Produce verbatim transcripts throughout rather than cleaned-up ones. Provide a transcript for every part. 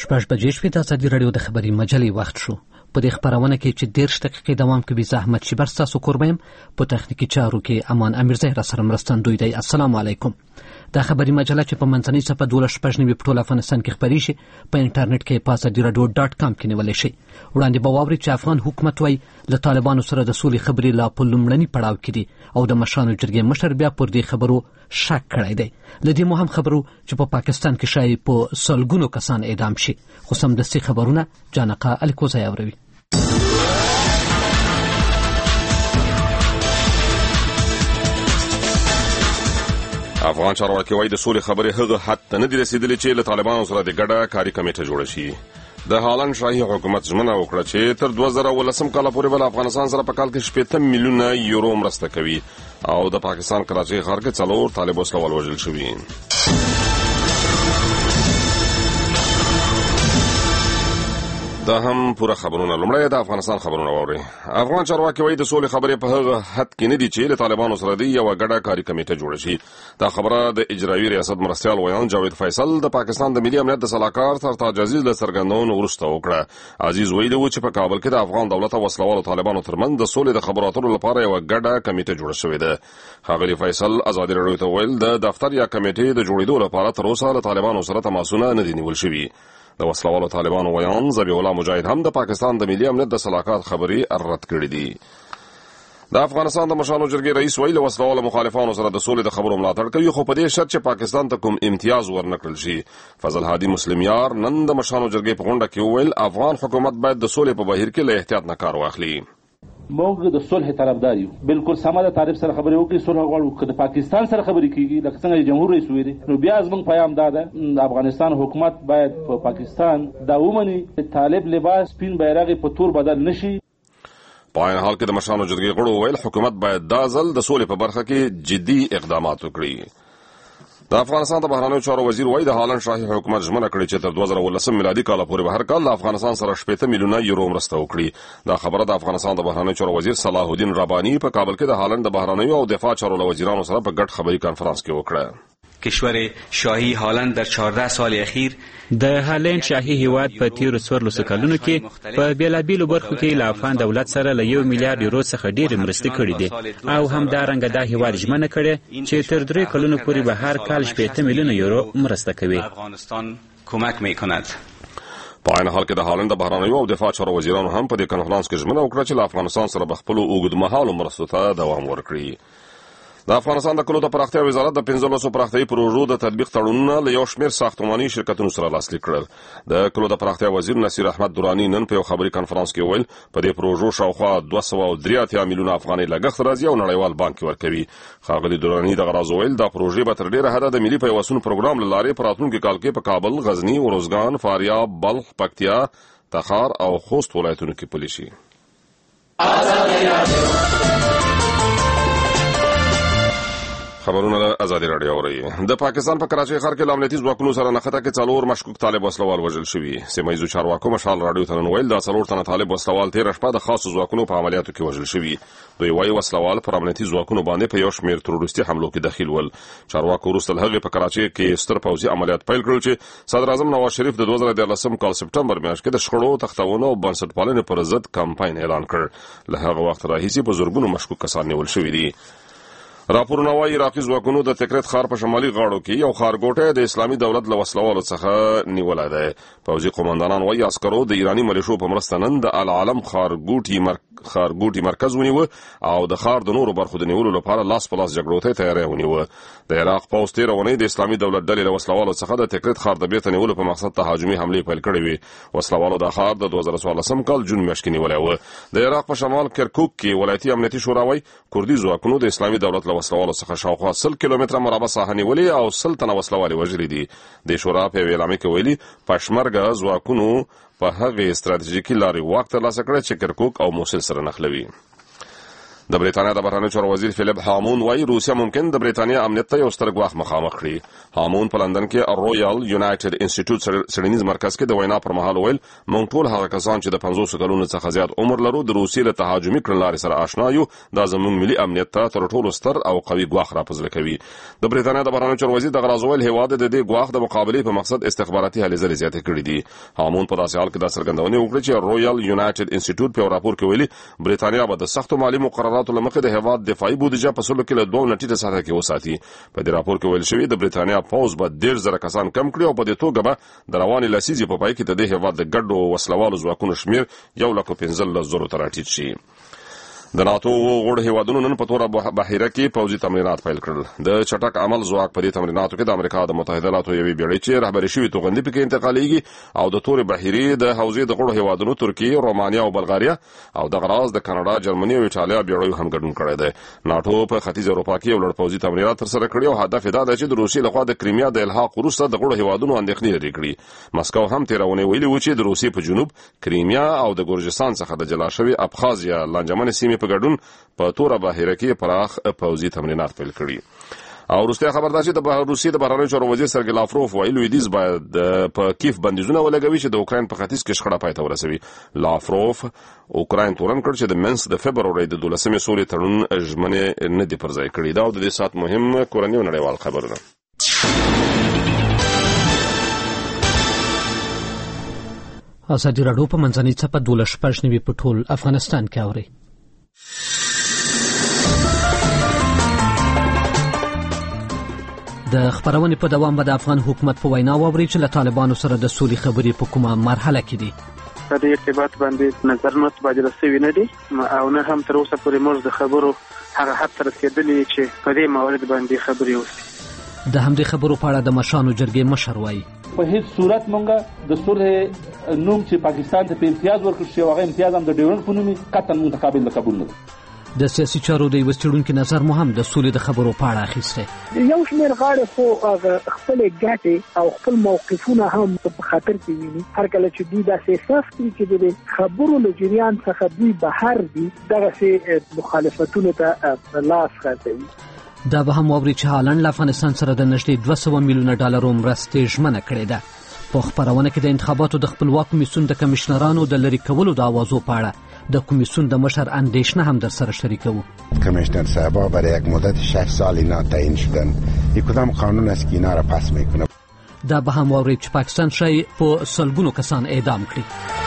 شپږ بجې شوې. د ازادي راډیو د خبري مجلې وخت شو. په دې خبرونه کې چې دېرش دقیقې دوام کوي زه احمد شیبر ستاسو کوربه یم. په تخنیکي چارو کې امان امیرزی را سره مرستندوی دی. السلام علیکم. دا خبري مجله چې په منځنۍ صفحه دولس شپږ نوي په ټول افغانستان کې خپریږي په انټرنیټ کې په ازادي راډیو ډاټ کام کې نیولی شي. وړاندې به واورئ چې افغان حکومت وایي له طالبانو سره د سولې خبرې لا په لومړني پړاو کې دي او د مشرانو جرګې مشر بیا پر دې خبرو شک کړی دی. له دې مهم خبرو چې په پا پاکستان کې شایي په سلګونو کسان اعدام شي. خو سمدستي خبرونه جانقه الکوزی اوروي. افغان چارواکي وایي د سولې خبرې هغه حد ته نه دي رسېدلې چې له طالبانو سره د ګډه کاري کمیټه جوړه شي. د هالند شاهي حکومت ژمنه وکړه چې تر دوه زره اوولسم کال پورې به افغانستان سره په کال کې شپېته میلیونه یورو مرسته کوي او د پاکستان کراچۍ ښار کې څلور طالب وسله وژل شوي. دا هم پوره خبرونه. لومړی د افغانستان خبرونه واورئ. افغان چارواکي وایي د سولې خبرې په هغه حد کې نه دي چې له طالبانو سره د یوه ګډه کاري کمیټه جوړه شي. دا خبره د اجرایي ریاست مرستیال ویان جاوید فیصل د پاکستان د ملي امنیت د سلاکار سرتاج عزیز له څرګندونو وروسته وکړه. عزیز ویلي و چې په کابل کې د افغان دولت او وسلوالو طالبانو ترمنځ د سولې د خبرو اترو لپاره یوه ګډه کمیټه جوړه شوې ده. ښاغلي فیصل ازادي راډیو ته ویل د دفتر یا کمیټې د جوړېدو لپاره تر اوسه له طالبانو سره تماسونه نه دي نیول شوي. د وسلوالو طالبانو ویان ذبیح الله مجاهد هم د پاکستان د ملي امنیت د صلاحیت خبري رد کړې دي. د افغانستان د مشرانو جرګې رئیس ویل وسلوالو مخالفانو سره د سولې د خبرو ملاتړ کوي خو په دې شرط چې پاکستان ته کوم امتیاز ورنکړل شي. فضل هادي مسلم یار نن د مشرانو جرګې په غونډه کې وویل افغان حکومت باید د سولې په بهیر کې له احتیاط نه کار واخلي. موږ د صلح طرفدار یو. بالکل سمه ده طالب سره خبرې وکړي صلح غواړو. که د پاکستان سره خبرې کیږي لکه څنګه جمهور رئیس ویلي نو بیا زموږ پیغام دا ده د افغانستان حکومت باید په پا پاکستان دا ومني طالب لباس سپین بیرغ په تور بدل نشي. په عین حال کې د مشرانو جرګې غړو ویل حکومت باید دا ځل د سولې په برخه کې جدي اقدامات وکړي. د افغانستان د بهرنیو چارو وزیر وایي د هالند شاهي حکومت ژمنه کړې چې تر دوه زره اوولسم میلادي کال پورې به هر کال د افغانستان سره شپېته میلیونه یورو مرسته وکړي. دا خبره د افغانستان د بهرنیو چارو وزیر صلاح الدین رباني په کابل کې د هالند د بهرنیو او دفاع چارو له وزیرانو سره په ګډ خبري کانفرنس کې وکړه. کشور شاهی هالند در چهارده سال اخیر د هالند شاهي هیواد په تیرو څوارلسو کلونو کې په بیلابیلو برخو کې له افغان دولت سره له یو میلیارډ یورو څخه ډېرې مرستې کړې دي او همدارنګه دا هیواد ژمنه کړې چې تر درې کلونو پورې به هر کال شپېته میلیونه یورو مرسته کوي. افغانستان کمک میکند. په عین حال کې د هالند د بهرنیو او دفاع چارو وزیرانو هم په دې کنفرانس کې ژمنه وکړه چې له افغانستان سره به خپلو اوږدمهالو مرستو ته دوام ورکړي. د افغانستان د کلو د پراختیا وزارت د پنځلسو پراختیایي پروژو د تطبیق تړونونه له یو شمېر ساختماني شرکتونو سره لاسلیک کړل. د کلو د پراختیا وزیر نصیر احمد دراني نن په یو خبري کنفرانس کې وویل په دې پروژو شاوخوا دوه سوه او درې اتیا میلیونه افغانۍ لګښت راځي او نړیوال بانک ورکوي. ښاغلي دراني دغه راز وویل دا پروژې به تر ډېره حده د ملي پیوستون پروګرام له لارې په راتلونکي کال کې په کابل، غزني، اروزګان، فاریاب، بلخ، پکتیا، تخار او خوست ولایتونو کې پلي شي. خبرونه له ازادي راډیو اورئ. د پاکستان په کراچۍ ښار کې له امنیتي ځواکونو سره نښته کې څلور مشکوک طالب وسلوال وژل شوي. سیمه ییزو چارواکو مشال راډیو ته نن ویل دا څلور تنه طالب وسلوال تېره شپه د خاصو ځواکونو په عملیاتو کې وژل شوي. دوی وایي وسلوال پر امنیتي ځواکونو باندې په یو شمېر تروریستي حملو کې دخیل ول. چارواکو وروسته له هغې په کراچۍ کې ستر پوځي عملیات پیل کړل چې صدر اعظم نواز شریف د دوه زره دیارلسم کال سپټمبر میاشت کې د شخړو، تختونو او بنسټپالنې پر ضد کمپاین اعلان کړ. له هغه وخت راهیسې په زرګونو مشکوک کسان نیول شوي دي. راپورونه وایي عراقي ځواکونو د تکریت ښار په شمالي غاړو کې یو ښارګوټی د اسلامي دولت له وسلوالو څخه نیولی دی. پوځي قومندانان وایي عسکرو د ایراني ملیشو په مرسته نن د العالم ښارګوټي ښارګوټي مرکز ونیوه او د ښار د نورو برخو د نیولو لپاره لاس په لاس جګړو ته تیاری ونیوه. د عراق پوځ تېره اونۍ د اسلامي دولت ډلې له وسلوالو څخه د تکریت ښار د بیرته نیولو په مقصد تهاجمي حملې پیل کړې وې. وسلوالو دا ښار د دوه زره څوارلسم کال جون میاشت کې نیولی و. د عراق په شمال کرکوک کې ولایتي امنیتي شورا وایي کردي ځواکونو د اسلامي دولت له وسلوالو څخه شاوخوا سل کیلومتره مربع ساحه نیولې او سل تنه وسلوال وژلي دي. د شورا په یوه اعلامیه کې ویلي پشمرګه ځواکونو په هغې ستراتیژیکي لارې واک ترلاسه کړی چې کرکوک او موسل سره نښلوي. د بریټانیا د بهرنیو چارو وزیر فیلیپ هامون وايي روسیا ممکن د بریټانیا امنیت ته یو ستر ګواښ مخامخ کړي. هامون په لندن کې رویال یونایټډ انسټیټیوټ څېړنیز مرکز کې د وینا پر مهال ویل موږ ټول هغه کسان چې د پنځوس کلونو څخه زیات عمر لرو د روسیې له تهاجمي کړنلارې سره آشنا یو. دا زموږ ملي امنیت ته تر ټولو ستر او قوي ګواښ راپزله کوي. د بریټانیا د بهرنیو چارو وزیر د غرازویل هیواد د دې ګواښ د مقابلې په مقصد استخباراتي هلې ځلې زیاتې کړې دي. هامون په داسې حال کې د څرګندونې وکړې چې رویال یونایټډ انسټیټیوټ په راپور کې ویلي بریټانیا به د سختو مالي مقرراتو له مخې د هیواد دفاعي بودیجه په سلو کې له دوه نټیټه سطح کې وساتي. په دې راپور کې ویل شوی د بریټانیا پوز به ډېر زره کسان کم کړي او په دې توګه به د روانې لسیزې په پای کې د دې هیواد د ګډو وسلوالو ځواکونو شمیر یو لک پنځلس زرو ته راټیټ شي. د ناتو غړو هیوادونو نن په توره بحیره کې پوځي تمرینات پیل کړل. د چټک عمل ځواک په دې تمریناتو کې د امریکا د متحده ایالاتو یوې بیړۍ چې رهبري شوې توغندي پکې انتقالېږي او د تورې بحیرې د حوزې د غړو هیوادونو ترکیه، رومانیا او بلغاریا او د غراز د کاناډا، جرمني او ایټالیا بیړیو هم ګډون کړی دی. ناتو په ختیځ اروپا کې یو لړ پوځي تمرینات ترسره کړي او هدف دا دی چې د روسیې لخوا د کریمیا د الحاق وروسته د غړو هیوادونو اندېښنې لرې کړي. مسکو هم تېره اونۍ ویلي و چې د روسیې په جنوب کریمیا او د ګورجستان څخه د جلا شوي ابخازیا لانجمنې سیمې په ګډون په توره بحیره کې پراخ پوځي تمرینات پیل کړي. او روسیه خبر ده چې د روسیې د بهرنیو چارو وزیر سرګی لاوروف ویلي لویدیز باید په کیف بندیزونه ولګوي چې د اوکراین په ختیځ کې شخړه پای ته ورسوي. لاوروف اوکراین تورن کړ چې د منس د فبرورۍ د دولسمې سولې تړون ژمنې نه دي پر ځای کړي. دا د دې سات مهم کورني او نړیوال خبرونه. ازادي راډیو په منځنۍ څپه دولس شپږ نوي په ټول افغانستان کې اوري. د خبرونې په دوام به د افغان حکومت په وینا واوري چې له طالبانو سره د سولې خبرې په کومه مرحله کې دي. په دې ارتباط باندې نظر نه تبادله شوی نه دي او نه هم تر اوسه پورې موږ د خبرو هغه حد ته رسېدلي چې په دې موارد باندې خبرې وشي. د همدې خبرو په اړه د مشرانو جرګې مشر وایي په هیڅ صورت مونږ د صلح نوم چې پاکستان ته په امتیاز ورکړل شي هغه امتیاز هم د ډیورنډ په نوم قطعا متقابل قبول نه دی. د سیاسي چارو د یو څېړونکي نظر مو هم د سولې د خبرو په اړه اخیستی. یو شمېر غاړې خو خپلې ګټې او خپل موقفونه هم په خطر کې ویني. هر کله چې دوی داسې احساس کړي چې د خبرو له جریان څخه دوی بهر دي دغسې مخالفتونو ته لاس خرڅوي. دا به هم واوري چې هالنډ له افغانستان سره د نږدې دوه سوه میلیونه ډالرو مرستې ژمنه کړې ده. په خبرونه کې د انتخاباتو د خپلواک کمیسیون د کمشنرانو د لرې کولو د آوازو په اړه د کمیسیون د مشر اندیشنه هم در سره شریکوو. کمیشنر صاحبا برای یک مدت شش سال اینا تعیین شدن. یک کدام قانون است که اینا را پس میکنه. دا به هم واوري چې پاکستان شای په سلګونو کسان اعدام کړي.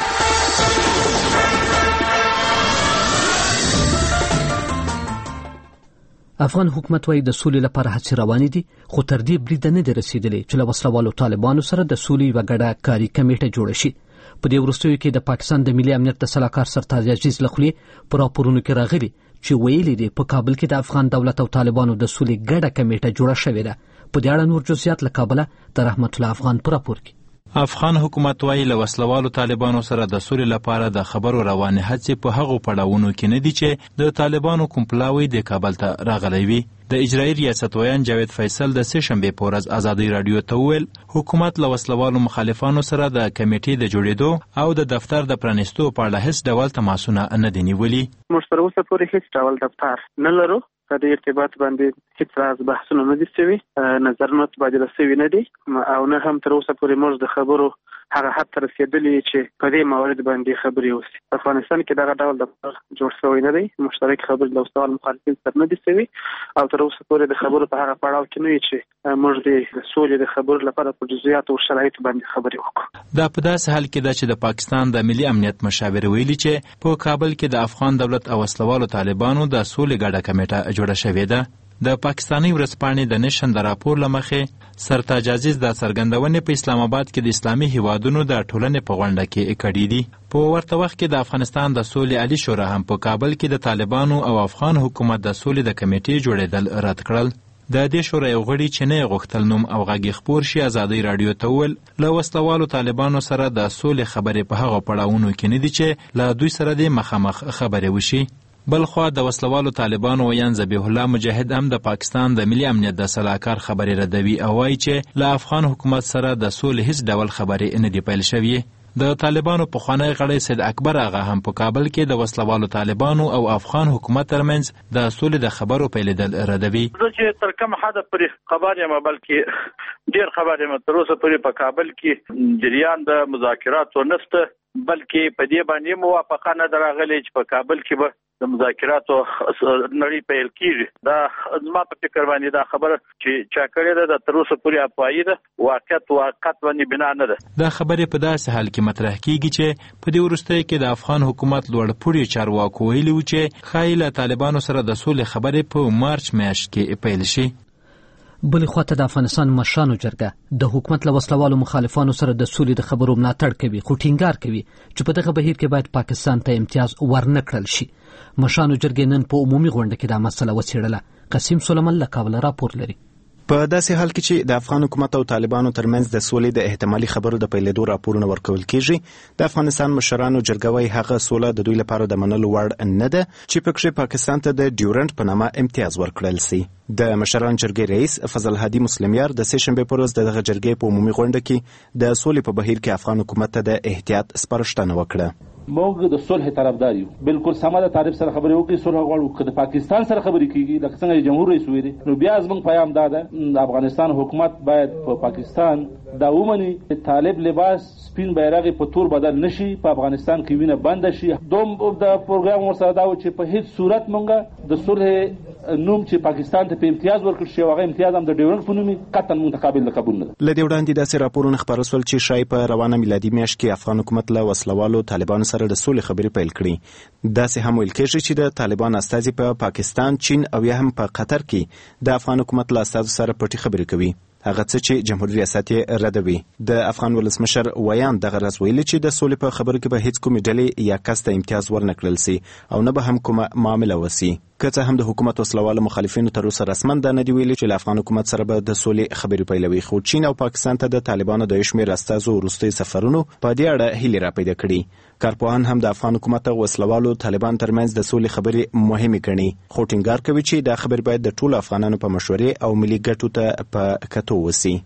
افغان حکومت وايي د سولې لپاره هڅې روانې دي خو تر دې بریده نه دي رسېدلې چې له وسلوالو طالبانو سره د سولې یوه ګډه کاري کمیټه جوړه شي. په دې وروستیو کې د پاکستان د ملي امنیت د سلاکار سرتاج عزیز له خولې په راپورونو کې راغلي چې ویلي دي په کابل کې د افغان دولت او طالبانو د سولې ګډه کمیټه جوړه شوې ده. په دې اړه نور جزئیات له کابله د رحمت الله افغان په راپور کې. افغان حکومت وايي له وسلوالو طالبانو سره د سولې لپاره د خبرو روانې هڅې په هغو پړاوونو کې نه دي چې د طالبانو کوم پلاوی د کابل ته راغلی وي. د اجرایي ریاست ویان جاوید فیصل د سه شنبې په ورځ ازادي راډیو ته وویل حکومت له وسلوالو مخالفانو سره د کمیټې د جوړېدو او د دفتر د پرانیستو په اړه هیڅ ډول تماسونه نه دي نیولي. موږ تر اوسه پورې هیڅ ډول دفتر نه لرو. په دې ارتباط باندې هیڅ راز بحثونه نه دي شوي، نظرونه تبادله شوي نه دي او نه هم تر اوسه پورې موږ د خبرو هغه حد ته رسېدلي چې په دې موارد باندې خبرې وشي. په افغانستان کې دغه ډول دفتر جوړ شوی نه دی. مشترک خبرې له وسلوال مخالفین سره نه دي شوي او تر اوسه پورې د خبرو په هغه پړاو کې نه وي چې موږ د سولې د خبرو لپاره په جزئیاتو او شرایطو باندې خبرې وکړو. دا په داسې حال کې ده چې د پاکستان د ملي امنیت مشاور ویلي چې په کابل کې د افغان دولت او وسلوالو طالبانو د سولې ګډه کمیټه جوړه شوې ده. د پاکستاني ورځپاڼې د نشن د راپور له مخې سرتاج عزیز د څرګندونې په اسلام آباد کې د اسلامي هیوادونو د ټولنې په غونډه کې کړي دي. په ورته وخت کې د افغانستان د سولې عالي شورا هم په کابل کې د طالبانو او افغان حکومت د سولې د کمیټې جوړېدل رد کړل. د دې شورا یو غړي چې نه غوښتل نوم او غږ خپور شي ازادي راډیو ته وویل له وسلوالو طالبانو سره د سولې خبرې په هغه پړاوونو کې نه دي چې له دوی سره د مخامخ خبرې وشي. بلخوا د وسلوالو طالبانو ویان ذبیح الله مجاهد هم د پاکستان د ملي امنیت د سلاکار خبرې ردوي او وایي چې له افغان حکومت سره د سولې هیڅ ډول خبرې نه دي پیل شوې. د طالبانو پخوانی غړی سید اکبر آغا هم په کابل کې د وسلوالو طالبانو او افغان حکومت ترمنځ د سولې د خبرو پیلېدل ردوي. زه چې تر کوم حده پورې خبر یم، بلکې ډېر خبر یم تر اوسه پورې په کابل کې جریان د مذاکراتو نشته، بلکې په دې باندې موافقه نه راغلې چې په کابل کې به د مذاکراتو نړۍ پیل کیږي. دا زما په فکر باندې دا خبره چې چا کړې ده د تر اوسه پورې افواهي ده، واقعیت واقعیت باندې بنا نه ده. دا خبرې په داسې حال کې مطرح کیږي چې په دې وروستیو کې د افغان حکومت لوړ پوړي چارواکو ویلي وو چې ښایي له طالبانو سره د سولې خبرې په مارچ میاشت کې پیل شي. بلې خواته د افغانستان مشرانو جرګه د حکومت له وسلوالو مخالفانو سره د سولې د خبرو ملاتړ کوي، خو ټینګار کوي چې په دغه بهیر کې باید پاکستان ته امتیاز ورنه کړل شي. مشرانو جرګې نن په عمومي غونډه کې دا مسله وڅېړله. قسیم سلیمان له کابل راپور لري. په داسې حال کې چې د افغان حکومت او طالبانو ترمنځ د سولې د احتمالي خبرو د پیلېدو راپورونه ورکول کیږي، د افغانستان مشرانو جرګه وايي هغه سوله د دوی لپاره د منلو وړ نه ده چې پکې پاکستان ته د ډیورنډ په نامه امتیاز ورکړل سي. د مشرانو جرګې رئیس فضل هادي مسلمیار د سه شنبې پر ورځ دغه جرګې په عمومي غونډه کې د سولې په بهیر کې افغان حکومت ته د احتیاط سپارښتنه وکړه. موږ د صلح طرفدار یو، بالکل سمه ده طالب سره خبرې وکړي، صلح غواړو. که د پاکستان سره خبرې کیږي لکه څنګه جمهور رئیس ویلي، نو بیا زموږ پیغام دا ده د افغانستان حکومت باید په پاکستان دا ومني طالب لباس سپین بیرغ په تور بدل نشي، په افغانستان کې وینه بند شي. دوم د پروګرام ورسره دا و چې په هیڅ صورت مونږ د صلح نوم چې پاکستان ته په امتیاز ورکړل شي، هغه امتیاز هم د ډیورنډ په نوم قطعا متقابل قبول نه ده. له دې وړاندې داسې راپورونه خپاره شول چې شایي په روانه میلادي میاشت کې افغان حکومت له وسلوالو طالبانو سره د سولې خبرې پیل کړي. داسې هم ویل کېږي چې د طالبان استازي په پاکستان، چین او یا هم په قطر کې د افغان حکومت له استازو سره پټي خبرې کوي، هغه څه چې جمهوریت ریاست یې ردوي. د افغان ولسمشر ویان دغه راز ویلي چې د سولې په خبرو کې به هیڅ کومې ډلې یا کس ته امتیاز ورنه کړل سي او نه به هم کومه معامله وسي. که څه هم د حکومت وسلوالو مخالفینو تر اوسه رسما دا نه دي ویلي چې له افغان حکومت سره به د سولې خبرې پیلوي، خو چین او پاکستان ته د طالبانو د یو شمېر استازو وروستیو سفرونو په دې اړه هیلې راپیدا کړي. کارپوهان هم د افغان حکومت او وسلوالو طالبان ترمنځ د سولې خبرې مهمې ګڼي، خو ټینګار کوي چې دا خبرې باید د ټولو افغانانو په مشورې او ملي ګټو ته په کتو وسي.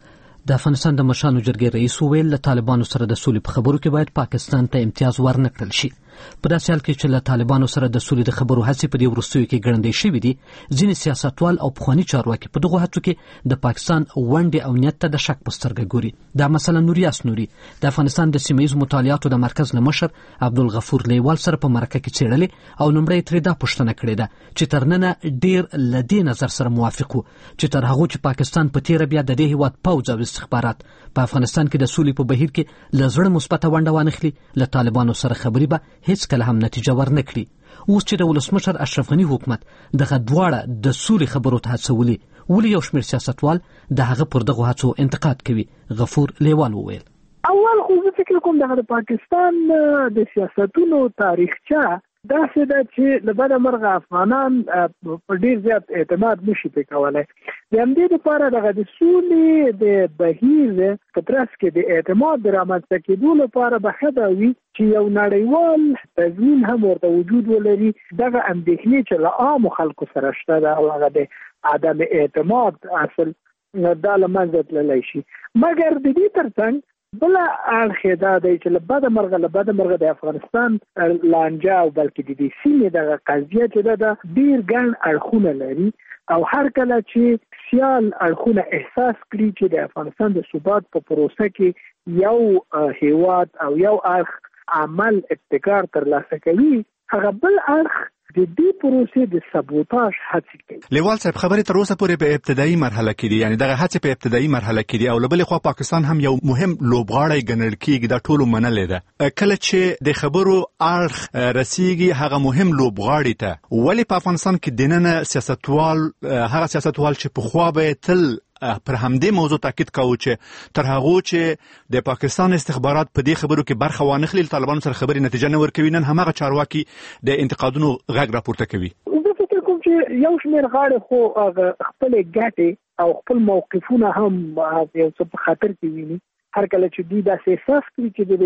د افغانستان د مشرانو جرګې رئیس وویل له طالبانو سره د سولې په خبرو کې باید پاکستان ته امتیاز ورنه کړل شي. په داسې حال کې چې له طالبانو سره د سولې د خبرو هڅې په دې وروستیو کې ګړندۍ شوي دي، ځینې سیاستوال او پخواني چارواکي په دغو هڅو کې د پاکستان ونډې او نیت ته د شک په سترګه ګوري. دا مثلا نوریاس نوري د افغانستان د سیمه ییزو مطالعاتو د مرکز له مشر عبدالغفور لیوال سره په مرکه کې څېړلې او لومړی ترې دا پوښتنه کړې ده چې تر ننه ډېر له دې نظر سره موافق وو چې تر هغو چې پاکستان په تېره بیا د دې هېواد پوځ او استخبارات په افغانستان کې د سولې په بهیر کې له زړه مثبته ونډه وانخلي، له طالبانو سره خبرې به هیڅ کله هم نتیجه ورنه کړي. اوس چې د ولسمشر اشرف غني حکومت دغه دواړه د سولې خبرو ته هڅولي، ولې یو شمېر سیاستوال د هغه پر دغو هڅو انتقاد کوي؟ غفور لیوال وویل اول خو زه فکر کوم دغه د پاکستان د سیاستونو تاریخچه داسې ده چې له بده مرغه افغانان په ډېر زیات اعتماد نشي پرې کولی. د همدې لپاره دغه د سولې د بهیر په ترڅ کې د اعتماد د رامنځته کېدو لپاره به ښه دا وي چې یو نړیوال تضمین هم ورته وجود ولري. دغه اندېښنې چې له عامو خلکو سره شته ده او هغه د عدم اعتماد اصل دا له منځه تللی شي. مګر د دې تر څنګ بله اړخ دا دی چې له بده مرغه له بده مرغه د افغانستان لانجه او بلکې د دې سیمې دغه قضیه چې ده د ډېر ګڼ اړخونه لري او هر کله چې سیال اړخونه احساس کړي چې د افغانستان د ثبات په پروسه کې یو هیواد او یو اړخ عمل ابتکار ترلاسه کوي، هغه بل اړخ د دې پروسې د سبوتاژ هڅې کوي. لیوال صاحب خبرې تر اوسه پورې په ابتدایي مرحله کې دي، یعنی دغه هڅې په ابتدایي مرحله کې دي او له بلې خوا پاکستان هم یو مهم لوبغاړی ګڼل کېږي، دا ټولو منلې ده. کله چې د خبرو اړخ رسیږي هغه مهم لوبغاړي ته، ولې په افغانستان کې دننه سیاستوال هغه سیاستوال چې پخوا به تل پر همدې موضوع تاکید کاوه چې تر هغو چې د پاکستان استخبارات په دې خبرو کې برخه وانخلي، طالبانو سره خبرې نتیجه نه ورکوي، نن هماغه چارواکي د انتقادونو غږ راپورته کوي. زه فکر کوم چې یو شمېر غاړې خو خپلې ګټې او خپل موقفونه هم یو څه په خطر کې ویني. هر کله چې دوی داسې احساس کړي چې د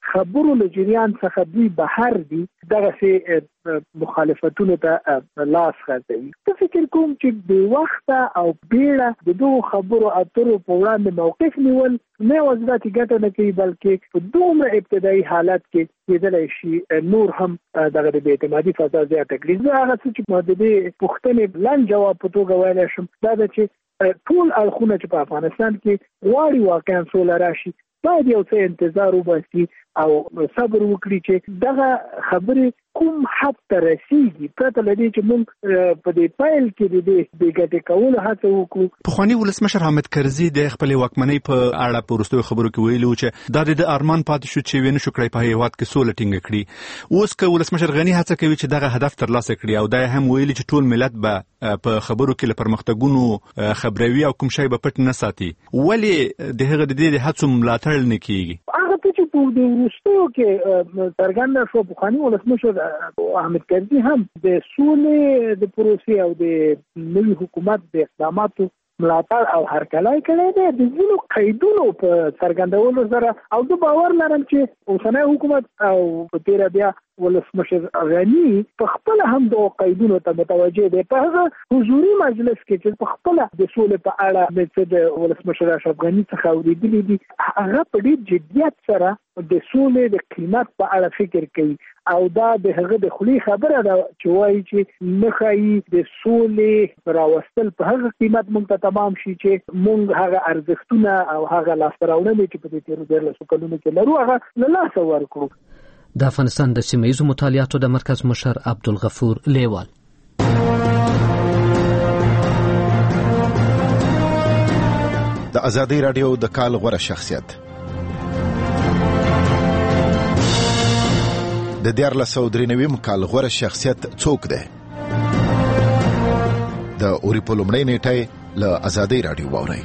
خبرو له جریان څخه دوی بهر دي دغه سي مخالفتونو ته لاس غځوي. ته فکر کوم چې د وخت او بیړه د دوه خبرو اترو په وړاندې موقف نیول نه وځي ګټه نه کوي، بلکې په دومره ابتدایي حالت کې کېدلی شي نور هم دغه د اعتمادي فضا زیاته کړي. زه هغه څه چې ما د دې پوښتنې لنډ جواب په توګه ویلی شم دا ده چې ټول اړخونه چې په افغانستان کې غواړي واقعا سوله راشي باید یو څه انتظار وباسي او صبر وکړي چې دغه خبرې کوم حد ته رسیږي پرته له دې چې موږ په دې پیل کې د دې ګټې کولو هڅه وکړو. پخواني ولسمشر حامد کرزي د خپلې واکمنۍ په اړه په وروستیو خبرو کې ویلي و چې دا د ارمان پاتې شو چې ونه شو کړی په هیواد کې سوله ټینګه کړي. اوس که ولسمشر غني هڅه کوي چې دغه هدف ترلاسه کړي او دا هم ویلي چې ټول ملت به په خبرو کې له پرمختګونو خبروي او کوم شی به پټ نه ساتي، ولې د هغه د دې هڅو ملاتړ نه کیږي؟ هغه ته چې په دې وروستیو کې څرګنده شو پخواني ولسمشر حامد کرزي هم د سولې د پروسې او د نوي حکومت د اقداماتو ملاتړ او هرکلی کړی دی د ځینو قیدونو په څرګندولو سره، او زه باور لرم چې اوسنی حکومت او په تېره بیا ولسمشر غني په خپل هم د قیدونو ته متوجه دی. په هغه حضوري مجلس کې چې په خپل د سولې په اړه د ولسمشر اشرف غني څخه اورېدلي دي هغه په ډېر جدیت سره د سولې د قیمت په اړه فکر کوي او دا د هغه د خولي خبره ده چې وایي چې نه ښایي د سولې راوستل په هغه قیمت موږ ته تمام شي چې موږ هغه ارزښتونه او هغه لاسته راوړنې چې په دې تېرو دیارلسو کلونو کې لرو هغه له لاسه ورکړو. د افغانستان د سیمه ییزو مطالعاتو د مرکز مشر عبدالغفور لیوال. د ازادي رادیو د کال غوره شخصیت د دیارلسو درې کال غوره شخصیت څوک دی؟ د اوري په لومړۍ نیټه له ازادي رادیو واورئ.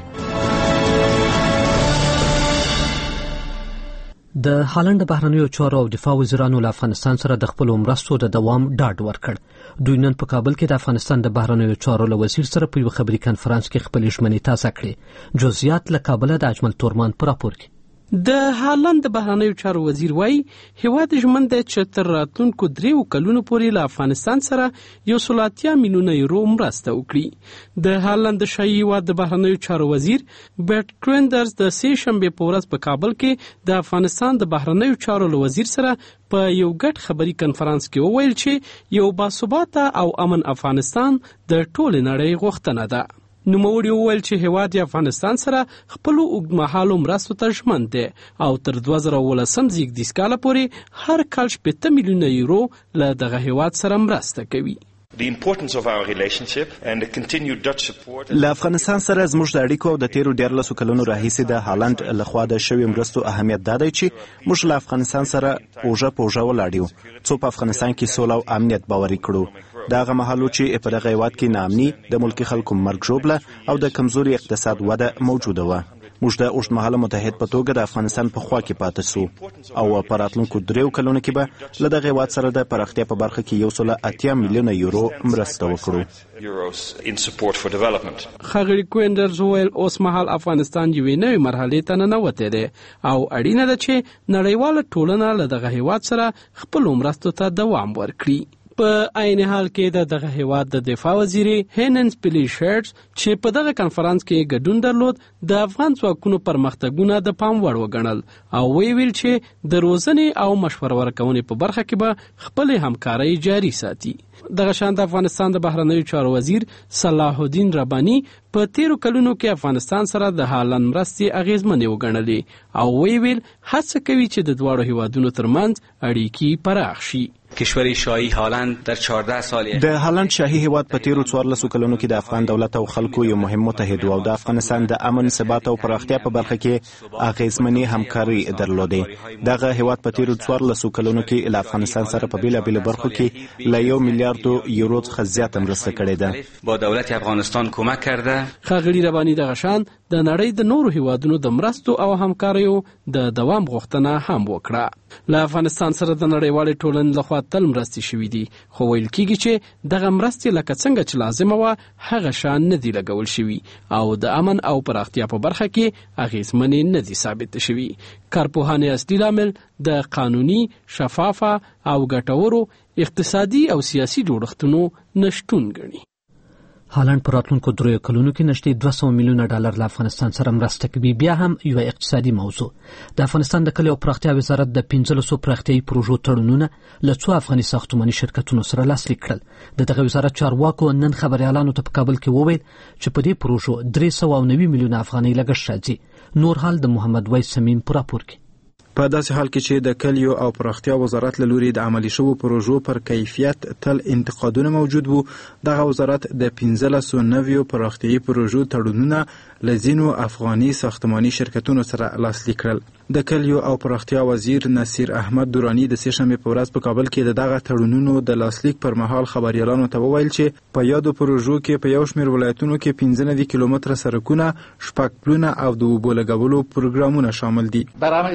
د هالند د بهرنیو چارو او دفاع وزیرانو له افغانستان سره د خپلو مرستو د دوام ډاډ ورکړ. دوی نن په کابل کې د افغانستان د بهرنیو چارو له وزیر سره په یو خبري کنفرانس کې خپلې ژمنې تازه کړې. جزئیات له کابل د اجمل تورمان پر راپور کې. د هالند د بهرنیو چارو وزیر وایي هیواد ژمن دی چې تر راتلونکو دریو کلونو پورې له افغانستان سره یو سل اتیا میلیونه یورو مرسته وکړي. د هالند د شاهي هیواد د بهرنیو چارو وزیر برټ کوینډرز د سې شنبې په ورځ په کابل کې د افغانستان د بهرنیو چارو له وزیر سره په یو ګډ خبري کنفرانس کې وویل چې یو باثباته او امن افغانستان د ټولې نړۍ غوښتنه ده. نوموړي وویل چې هیواد افغانستان سره خپل اوږدمهالو مرستو ته ژمن دی او تر دوه زره اوولسم زیږدیز کاله پورې هر کال شپږ میلیونه یورو له دغه هیواد سره مرسته کوي. The importance of our relationship and the continued Dutch support. له افغانستان سره زموږ د اړیکو او د تیرو دیارلسو کلونو راهیسې د هالند لخوا د شویو مرستو اهمیت دا دی چې موږ له افغانستان سره اوږه په اوږه ولاړ یو څو په افغانستان کې سوله او امنیت باوري کړو. دا هغه مهالو چې په دغه هیواد کې ناامني، د ملکي خلکو مرګ ژوبله او د کمزوري اقتصاد وده موجوده وه. موږ د اوږدمهاله متحد په توګه د افغانستان په خوا کې پاتې سو او په راتلونکو دریو کلونو کې به له دغه هیواد سره د پراختیا په برخه کې یو سل اتیا میلیونه یورو مرسته وکړو. ښاغلي کوینډرز وویل اوس مهال افغانستان یوې نوې مرحلې ته ننوتی دی او اړینه ده چې نړیواله ټولنه له دغه هیواد سره خپلو مرستو ته دوام ورکړي. په عین حال کې د دغه هیواد د دفاع وزیر هیننس پیلی شرټس چې په دغه کنفرانس کې ګډون درلود د افغان ځواکونو پرمختګونه د پام وړ وګڼل او ویل چې د روزنې او مشوره ورکونې په برخه کې به خپل همکاري جاري ساتي. دغه شان د افغانستان د بهرنیو چارو وزیر صلاح الدین رباني په تیرو کلونو کې افغانستان سره د هالند مرستې اغیزمنې وګڼلې او ویل هڅه کوي چې د دواړو هیوادونو ترمنځ اړیکې پراخ شي. کشور شاهی هالند در چهارده سال د هالند شاهي هیواد په تیرو څوارلسو کلونو کې د افغان دولت او خلکو یو مهم متحد او د افغانستان د امن، ثبات او پراختیا په برخه کې اغیزمنې همکاري درلودې. دغه هیواد په تیرو څوارلسو کلونو کې له افغانستان سره په بیلابیلو برخو کې له یو میلیارډ یورو څخه زیاته مرسته کړې ده. با دولت افغانستان کمک کرده. ښاغلي رباني دغه شان د نړۍ د نورو هیوادونو د مرستو او همکاریو د دوام غوښتنه هم وکړه. له افغانستان سره د نړیوالې ټولنې لخوا تل مرستې شوي دي، خو ویل کیږي چې دغه مرستې لکه څنګه چې لازمه وه هغه شان نه دي لګول شوي او د امن او پراختیا په برخه کې اغیزمنې نه دي ثابت شوي. کارپوهان اصلي لامل د قانوني، شفافه او ګټورو اقتصادي او سیاسي جوړښتونو نشتون ګڼي. هالند په راتلونکو دریو کلونو کې نږدې دوه سوه میلیونه ډالر له افغانستان سره مرسته کوي. بیا هم یوه اقتصادي موضوع. د افغانستان د کلیو او پراختیا وزارت د پنځلسو پراختیایي پروژو تړونونه له څو افغاني ساختماني شرکتونو سره لاسلیک کړل. د دغه وزارت چارواکو نن خبریالانو ته په کابل کې وویل چې په دې پروژو درې سوه او نوي میلیونه افغانۍ لګښت راځي. نور حال د محمد ویس سمین په راپور کې. په داسې حال کې چې د کلیو او پراختیا وزارت له لوري د عملي شوو پروژو پر کیفیت تل انتقادونه موجود وو، دغه وزارت د پنځلسو نویو پراختیایي پروژو تړونونه له ځینو افغاني ساختماني شرکتونو سره لاسلیک کړل. د کلیو او پراختیا وزیر نصیر احمد دورانی د سې شنبې په ورځ په کابل کې د دغه تړونونو د لاسلیک پر مهال خبریالانو ته وویل چې په یادو پروژو کې په یو شمېر ولایتونو کې پنځه نوي کیلومتره سړکونه، شپږ پلونه او د اوبو لګولو پروګرامونه شامل دي.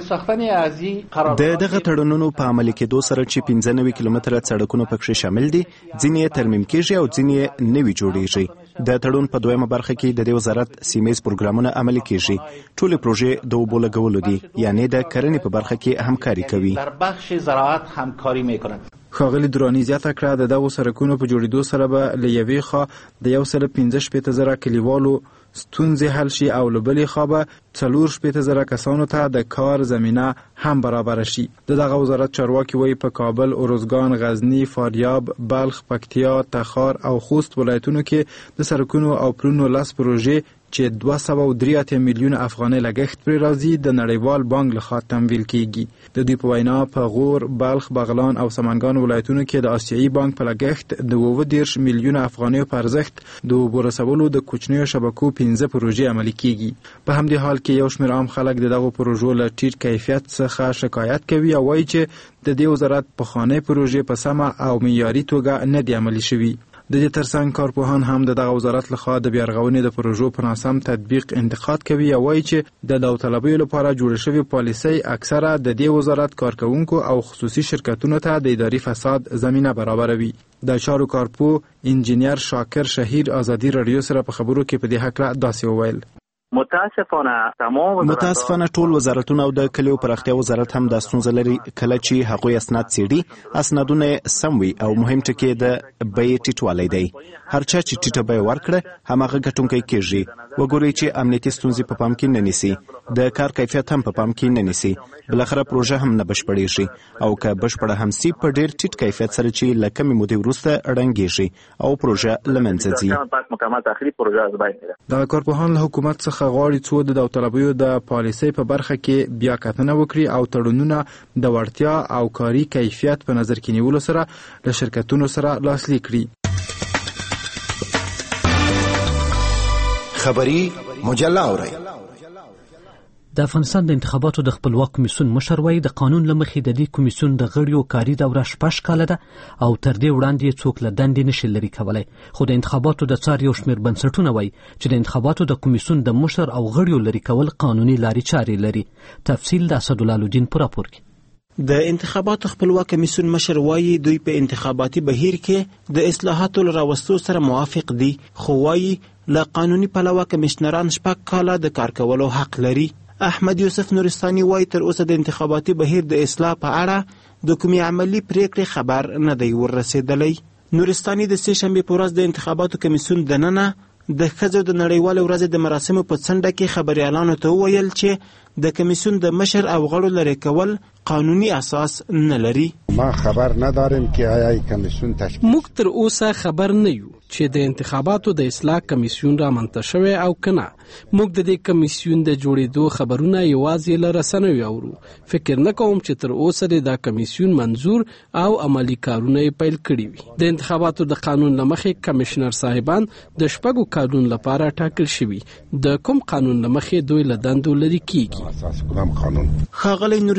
د دغه تړونونو په عملي کېدو سره چې پنځه نوي کیلومتره سړکونه پکې شامل دي، ځینې یې ترمیم کېږي او ځینې یې نوي جوړېږي. د تړون په دویمه برخه کې د دې وزارت سیمه ییز پروګرامونه عملي کېږي. ټولې پروژې د اوبو لګولو دي، یعنی د کرنې په برخه کې همکاري کوي. در بخش زراعت همکاری میکنند. ښاغلي درانی زیاته کړه د دغو سړکونو په جوړېدو سره به له یوې خوا د یو سل پنځه شپېته زره کلیوالو ستونزې حل شي او له بلې خوا به څلور شپېته زره کسانو ته د کار زمینه هم برابره شي. د دغه وزارت چارواکي وایي په کابل، ارزګان، غزني، فاریاب، بلخ، پکتیا، تخار او خوست ولایتونو کې د سړکونو او پلونو لس پروژې چې دوه سوه او درې اتیا میلیونه افغانۍ لګښت پرې راځي د نړیوال بانک لخوا تمویل کیږي. د دوی په وینا په غور، بلخ، بغلان او سمنګان ولایتونو کې د آسیایي بانک په لګښت د اووه دېرش میلیونه افغانیو په ارزښت د اوبو رسولو د کوچنیو شبکو پنځه پروژې عملي کیږي. په همدې حال کې یو شمېر عام خلک د دغو پروژو له ټیټ کیفیت څخه شکایت کوي او وایي چې د دې وزارت پخوانۍ پروژې په سمه او معیاري توګه نه دي عملي شوي. د دې ترڅنګ کارپوهان هم د دغه وزارت لخوا د بیارغونې د پروژو په ناسم تطبیق انتقاد کوي او وایي چې د داوطلبیو لپاره جوړې شوې پالیسۍ اکثره د دې وزارت کارکوونکو او خصوصي شرکتونو ته د اداري فساد زمینه برابروي. د چارو کارپو انجینیر شاکر شهیر ازادي رادیو سره په خبرو کې په دې هکله داسې وویل: متاسفانه تمام متاسفانه ټول وزارتونه او د کلیو پراختیا وزارت هم د ستونزه لري کله چې هغوی اسناد څېړي، اسنادونه سم وي او مهم ټکی د بیې ټیټوالی دی. هر چا چې ټیټه بیه ورکړه هماغه ګټونکی کېږي. وګورئ چې امنیتي ستونزې په پام کې نه نیسي، د کار کیفیت هم په پام کې نه نیسي، بلاخره پروژه هم نه بشپړېږي او که بشپړه هم سي په ډېر ټیټ کیفیت سره چې له کمې مودې وروسته ړنګېږي او پروژه له منځه ځي. دغه کارپوهان له حکومت څخه غواړي څو د داوطلبیو د پالیسۍ په برخه کې بیا کتنه وکړي او تړونونه د وړتیا او کاري کیفیت په نظر کې نیولو سره له شرکتونو سره لاسلیک کړي. خبری مجله اورئ. د افغانستان د انتخاباتو د خپلواک کمیسیون مشر وایي د قانون له مخې د دې کمیسیون د غړیو کاري دوره شپږ کاله ده او تر دې وړاندې څوک له دندې نشي لرې کولی. خو د انتخاباتو د څار یو شمېر بنسټونه وایي چې د انتخاباتو د کمیسیون د مشر او غړیو لرې کول قانوني لارې چارې لري. تفصیل د اسدالله الدین په راپور کې. د انتخاباتو خپلواک کمیسیون مشر وایي دوی په انتخاباتي بهیر کې د اصلاحاتو له راوستو سره موافق دي، خو وایي له قانوني پلوه کمیشنران شپږ کاله د کار کولو حق لري. احمد یوسف نورستاني وایي تر اوسه د انتخاباتي بهیر د اصلاح په اړه د کومې عملي پریکړې خبر نه دی ورسېدلی. نورستاني د سې شنبې په ورځ د انتخاباتو کمیسیون دننه د ښځو د نړیوالې ورځې د مراسمو په څنډه کې خبریالانو ته وویل چې د کمیسیون د مشر او غړو لرې کول قانوني اساس نه لري. ما خبر نداریم که آیا کمیسیون تشکیل موږ تر اوسه خبر نه یو چې د انتخاباتو د اصلاح کمیسیون رامنځته شوی او کنه. موږ د دې کمیسیون د جوړېدو خبرونه یوازې له رسنیو اورو. فکر نه کوم چې تر اوسه د کمیسیون منظور او عملی کارونه پیل کړي وي. د انتخاباتو د قانون لمخې کمشنر صاحبان د شپږو قانون لپاره ټاکل شوي. د کوم قانون لمخې دوی له دندو لرې کیږي؟ اساس کدام قانون؟ ښاغلی نورستاني دا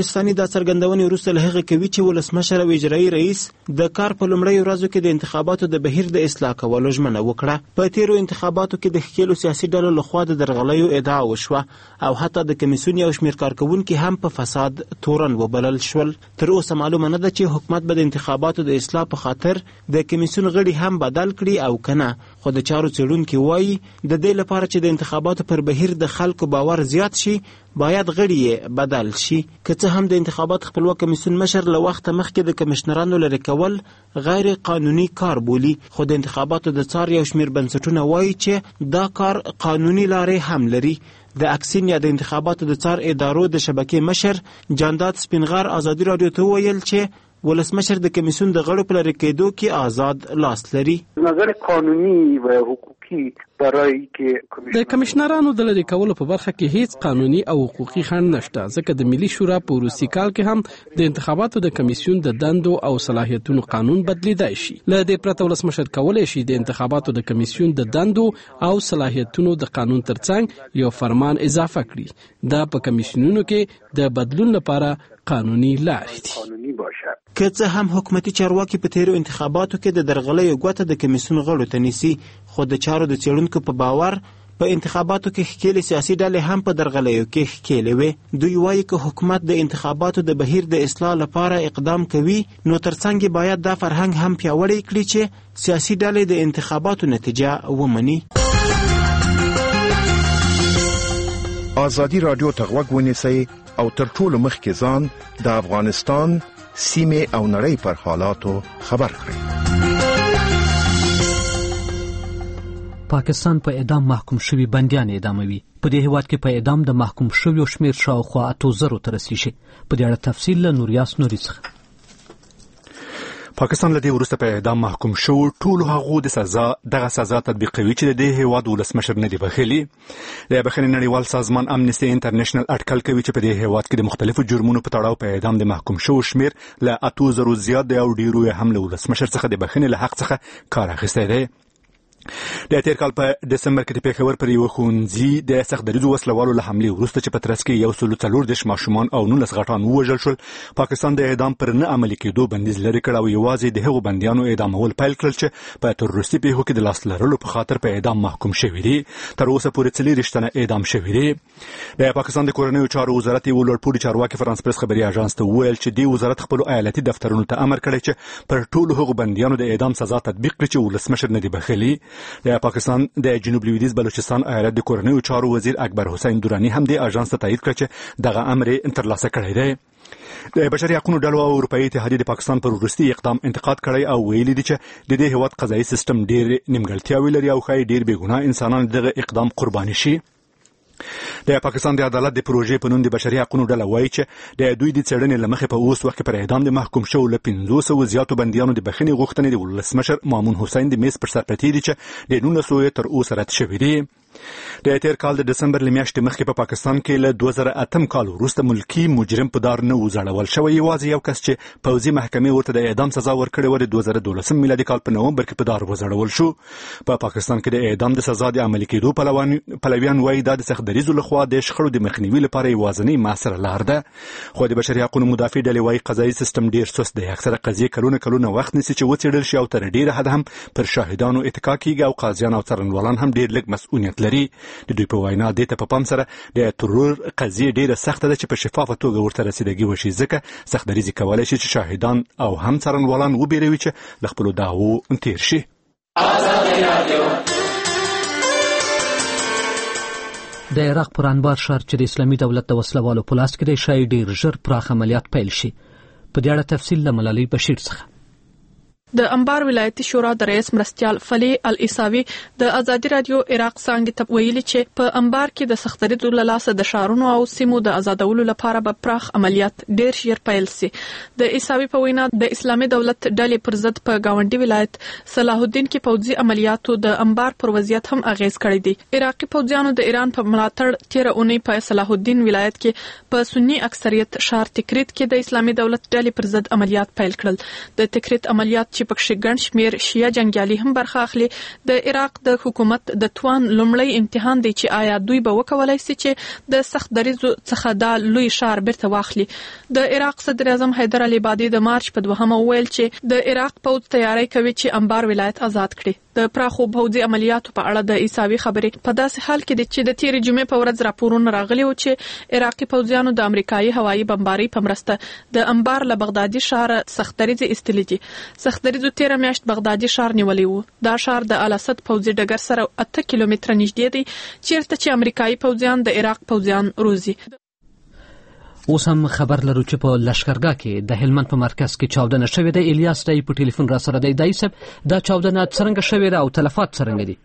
راڅرګندونې وروسته له هغې کوي چې ولسمشر او اجرایي رئیس د کار په لومړیو ورځو کې د انتخاباتو د بهیر د اصلاح کولو ژمنه وکړه. په تیرو انتخاباتو کې د ښکېلو سیاسي ډلو لخوا د درغلیو ادعا وشوه او حتی د کمیسیون یو شمېر کارکوونکي هم په فساد تورن وبلل شول. تر اوسه معلومه نه ده چې حکومت به د انتخاباتو د اصلاح په خاطر د کمیسیون غړي هم بدل کړي او کنه، خو د چارو څېړونکي وایي د دې لپاره چې د انتخاباتو پر بهیر د خلکو باور زیات شي باید غړي یې بدل شي. که څه هم د انتخابات خپلواک کمیسیون مشر له وخته مخکې د کمشنرانو لرې کول غیر قانوني کار بولي، خو د انتخاباتو د څار یو شمېر بنسټونه وایي چې دا کار قانوني لارې هم لري. د اکسین یا د انتخاباتو د څار ادارو د شبکې مشر جانداد سپینغر ازادي راډیو ته وویل چې ولسمشر د کمیسیون د غړو په لرې کېدو کې آزاد لاس لري. نظر قانوني و حقوقي برای کې د کمشنرانو د لرې کولو په برخه کې هیڅ قانوني او حقوقي خنډ نشته، ځکه د ملي شورا په وروستي کال کې هم د انتخاباتو د کمیسیون د دندو او صلاحیتونو قانون بدلیدای شي. له دې پرته ولسمشر کولی شي د انتخاباتو د کمیسیون د دندو او صلاحیتونو د قانون ترڅنګ یو فرمان اضافه کړي. دا په کمیسیونونو کې د بدلون لپاره قانوني لارې دي. که څه هم حکومتي چارواکي په تیرو انتخاباتو کې د درغلیو ګوته د کمیسیون غړو ته نیسي، خو د چارو د څېړونکو په باور په انتخاباتو کې ښکېلې سیاسي ډلې هم په درغلیو کې ښکېلې وې. دوی وایي که حکومت د انتخاباتو د بهیر د اصلاح لپاره اقدام کوي نو ترڅنګ باید دا فرهنګ هم پیاوړی کړي چې سیاسي ډلې د انتخاباتو نتیجه ومني. ازادي راډیو ته غوږ ونیسئ او تر ټولو مخکې ځان د افغانستان سیمې او نړۍ پر حالاتو خبر کړئ. پاکستان په اعدام محکوم شوي بندیان اعداموي. په دې هیواد کې په اعدام د محکوم شویو شمېر شاوخوا اتو زرو ته رسیږي. په دې اړه تفصیل له نوریاس نوري څخه. پاکستان له دې وروسته په اعدام محکوم شو ټولو هغو د سزا دغه سزا تطبیقوي چې د دې هیواد ولسمشر نه دی بخښلي. د بخښنې نړیوال سازمان امنیستي انټرنیشنل اټکل کوي چې په دې هیواد کې د مختلفو جرمونو په تړاو په اعدام د محکوم شو شمېر له اتو زرو زیات دی او ډیرو یې هم له ولسمشر څخه د بخښنې له حق څخه کار اخیستی دی. د تیر کال په دسمبر کې د پېښور پر یو ښوونځي د سختدریځو وسلوالو له حملې وروسته چې په ترڅ کې یو سل څلور دېرش ماشومان او نولس غټان ووژل شول، پاکستان د اعدام پر نه عملي کېدو بندیز لرې کړ او یوازې د هغو بندیانو اعدامول پیل کړل چې په تروریستي پیښو کې د لاس لرلو په خاطر په اعدام محکوم شوي دي. تر اوسه پورې څلېرویشت تنه اعدام شوي دي. د پاکستان د کورنیو چارو وزارت یو لوړپوړي چارواکي فرانس پرس خبري اژانس ته وویل چې دې وزارت خپلو ایالتي دفترونو ته امر کړی چې پر ټولو هغو بندیانو د اعدام سزا تطبیق کړي چې ولسمشر نه دی بخښلي. د پاکستان د جنوب لویدیځ بلوچستان ایالت د کورنیو چارو وزیر اکبر حسین دورانی هم د اژانس ته تایید کړ چې دغه امر ترلاسه کړی دی. د بشري حقوقو ډلو او اروپایي اتحادیې د پاکستان پر وروستي اقدام انتقاد کړی او ویلي دي چې د دې هیواد قضایي سیستم ډېر نیمګړتیاوې لري او ښایي ډېر بې ګناه انسانان دغه اقدام قرباني شي. د پاکستان د عدالت د پروژې په نوم د بشري حقوقو ډله وایي چې د دوی د څېړنې له مخې په اوس وخت کې پر اعدام د محکوم شوو له پنځو سوو زیاتو بندیانو د بخښنې غوښتنې د ولسمشر مامون حسین د میز پر سر پرتې دي چې د نولس سوو تر اوسه رد شوي دي. د تیر کال د دسمبر له میاشتې مخکې په پاکستان کې له دوه زره اتم کال وروسته ملکي مجرم په دار نه و ځړول شوی. یوازې یو کس چې پوځي محکمې ورته د اعدام سزا ورکړې وه د دوه زره دولسم میلادي کال په نومبر کې په دار وځړول شو. په پا پاکستان کې د اعدام د سزا د عملي کېدو پلویان وایي دا د سختدریځو لخوا د شخړو د مخنیوي لپاره یوازینۍ مؤثره لار ده، خو د بشري حقوقو مدافع ډلې وایي قضایي سیستم ډېر سست دی. اکثره قضیې کلونه کلونه وخت نیسي چې وڅېړل شي او تر ډېره حده هم پر شاهدانو اتکا کېږي او قاضیان او څارنوالان هم ډېر لږ مسؤلیت لري. د دوی په وینا دې ته په پام سره د ترور قضیې ډېره سخته ده چې په شفافه توګه ورته رسیدګي وشي، ځکه سختدریځي کولی شي چې شاهدان او هم څارنوالان وبېروي چې له خپلو دعوو تېر شي. د عراق پر انبار ښار چې د اسلامي دولت د وسلوالو په لاس کې دی ښایي ډېر ژر پراخ عملیات پیل شي. په دې اړه تفصیل له ملالۍ بشیر څخه. د انبار ولایتي شورا د رئیس مرستیال فلی العیساوي د ازادي رادیو عراق څانګې ته ویلي چې په انبار کې د سختدریځو له لاسه د ښارونو او سیمو د آزادولو لپاره به پراخ عملیات ډېر ژر پیل سي. د عیساوي په وینا د اسلامي دولت ډلې پر ضد په گاونډي ولایت صلاح الدین کې پوځي عملیاتو د انبار پر وضعیت هم اغیز کړی دی. عراقي پوځیانو د ایران په ملاتړ تیره اونۍ په صلاح الدین ولایت کې په سنی اکثریت ښار تکریت کې د اسلامي دولت ډلې پر ضد عملیات پیل کړل. د تکریت عملیات چې پکښې ګڼ شمیر شیعه جنګیالي هم برخه اخلي. د عراق د حکومت د توان لومړی امتحان دی چې آیا دوی به وکولای شي چې د سخت دریځو څخه دا لوی شار بیرته واخلي. د عراق صدر اعظم حیدر علي بادي د مارچ په دوهمه وویل چې د عراق پوځ تیاری کوي چې انبار ولایت آزاد کړي. د پراخو پوځي عملیاتو په اړه د عیساوي خبرې په داسې حال کې دي چې د تیرې جمعې په ورځ راپورونه راغلي وو چې عراقي پوځیانو د امریکایي هوایي بمبارۍ په مرسته د انبار له بغدادي ښار سختدریځ ایستلي دي. سختدریځو تیره میاشت بغدادي ښار نیولی وو. دا ښار د الاسد پوځي ډګر سره اته کیلومتره نږدې دی چیرته چې امریکایي پوځیان د عراق پوځیان روزي. اوس هم خبر لرو چې په لشکرګاه کې د هلمند په مرکز کې چاودنه شوې ده. الیاس دای په ټلیفون را سره دی. دای صاحب دا چاودنه څنګه شوې ده او تلفات څنګه دي؟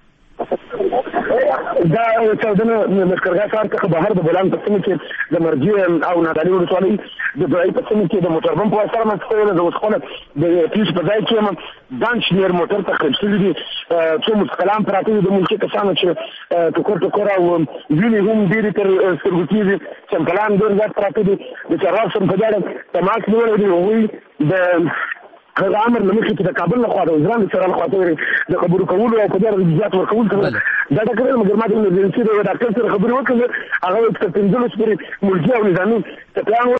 دا چاودنه لشکرګاه ښار څخه بهر د بولان په سیمه کې د مرجې او نادالي ولسوالۍ د دوی په سیمه کې د موټر بم په واسطه رامنځته شوې ده. د اوسخونه د پولیسو په ځای کې هم ګڼ شمېر موټر تخریب شوي دي. څو مثقلان پراته دي د ملکي کسانو چې ټوکر ټوکر او وینې هم ډېرې تر سترګو کېږي. چمکلان ډېر زیات پراته دي. د چارواکو سره په دې اړه تماس نیولی دی. هغوی د هغه امر له مخې چې د کابل لخوا د وزیرانو د چارو لخوا د خبرو کولو او په دې اړه جزیات ورکول څه دا ډاکټر مګر ما د ایمرجنسي د ډاکټر سره خبرې وکړې. هغه په پنځلس پورې ملکي او نظامي ټپیان